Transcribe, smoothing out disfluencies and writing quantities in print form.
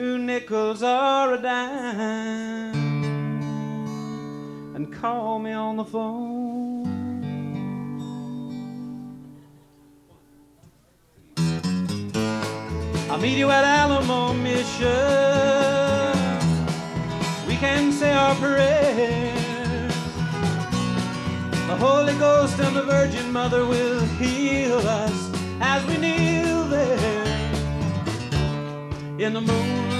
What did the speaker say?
2 nickels or a dime and call me on the phone. I'll meet you at Alamo Mission. We can say our prayers. The Holy Ghost and the Virgin Mother will heal us as we kneel there in the moonlight.